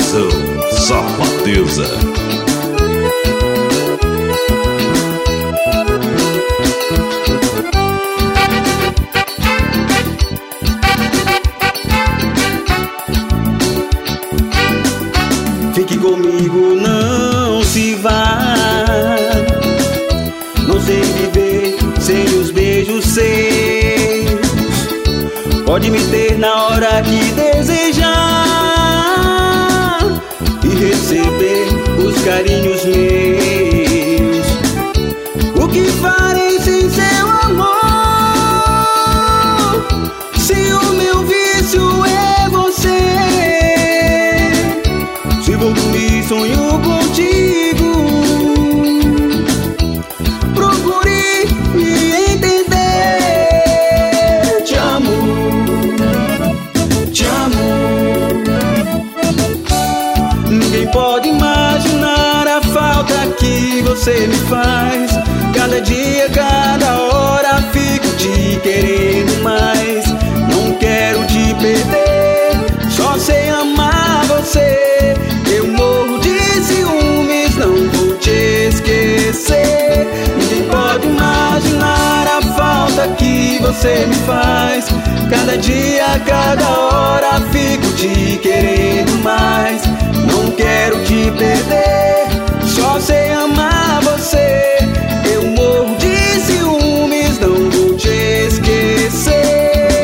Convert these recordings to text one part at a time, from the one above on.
Nação Safadeza. Fique comigo, não se vá. Não sei viver sem os beijos seus. Pode me ter na hora que desejar e receber os carinhos meus. O que farei sem seu amor? Se o meu vício é você. Se vou dormir, sonho contigo. Procure me entender. Te amo, te amo. Ninguém pode imaginar a falta que você me faz. Cada dia, cada hora fico te querendo mais. Não quero te perder, só sei amar você. Eu morro de ciúmes, não vou te esquecer. Ninguém pode imaginar a falta que você me faz. Cada dia, cada hora fico te querendo mais. Não quero te perder, só sei amar você. Eu morro de ciúmes, não vou te esquecer.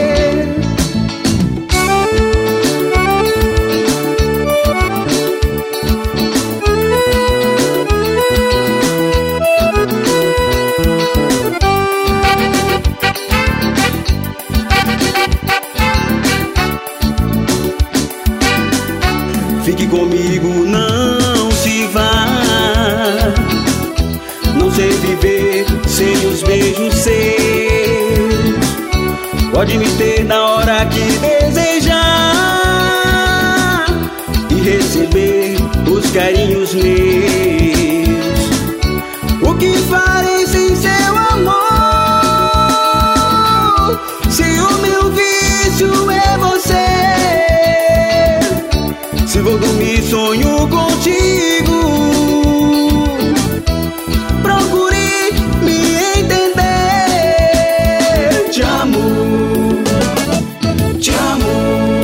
Fique comigo, não se vá. Não sei viver sem os beijos seus. Pode me ter na hora que desejar e receber os carinhos meus. O que farei sem seu amor? Se o meu vício é você. Se vou dormir, sonho contigo. Procure me entender. Te amo, te amo.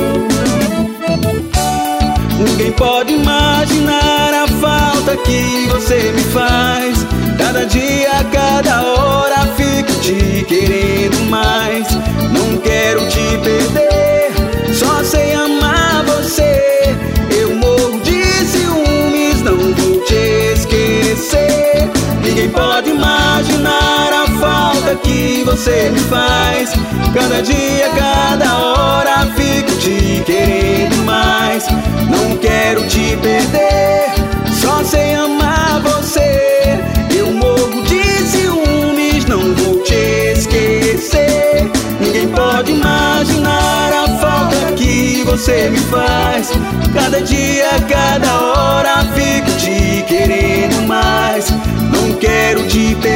Ninguém pode imaginar a falta que você me faz. Cada dia, cada hora fico te querendo mais. Não quero te perder, só sei amar você. Eu morro de ciúmes, não vou te esquecer. Ninguém pode imaginar a falta que você me faz. Cada dia, cada hora fico te querendo mais. Não quero te perder, só sei amar você. Eu morro de ciúmes, não vou te esquecer. Ninguém pode imaginar a falta que você me faz. Cada dia, cada hora fico te querendo mais. Não quero te perder.